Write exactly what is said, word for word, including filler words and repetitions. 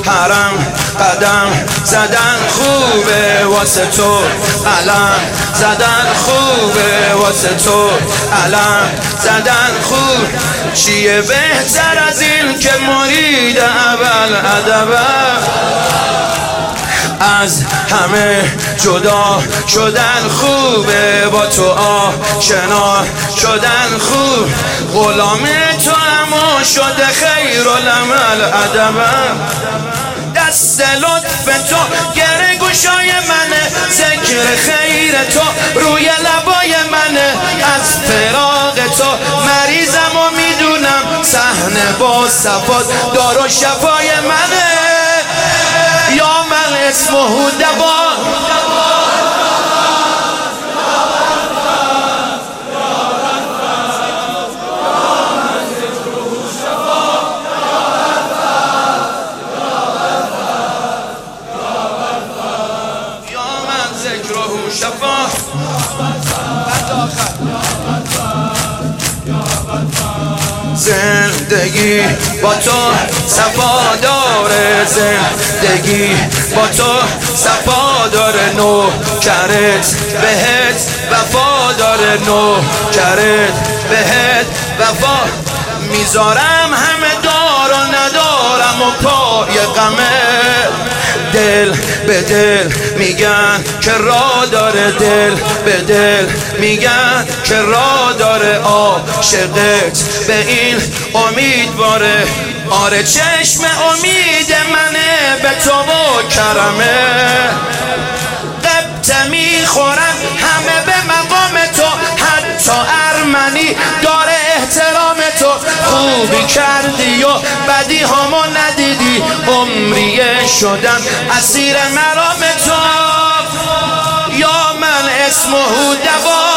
حرم قدم زدن خوبه واسه تو، علم زدن خوبه واسه تو، علم زدن خوب. چیه بهتر از این که مرید اول ادبم، از همه جدا شدن خوبه، با تو آشنا شدن خوب. غلام تو اما شده خیر العمل ادبم، دست لطف تو گره گوشای منه، ذکر خیر تو روی لبای منه. از فراق تو مریضم و میدونم، صحنه با صفات دار و شفای منه. یا من اسمه دوا، شفا زندگی با تو صفا داره، زندگی با تو صفا داره. نو کرت بهت وفا داره، نو کرت بهت وفا. میذارم همه دار و ندارم و پای غمه، دل به دل میگن که راه داره، دل به دل میگن که راه داره. عاشقت به این امیدواره، آره چشم امید منه به تو و کرمه. قبطه میخورم همه به مقام تو، حتی ارمنی داره احترام تو. خوبی کردی و بدی همو ندیدی، عمریه شدم اسیر مرام تو. یا من اسمه دوا،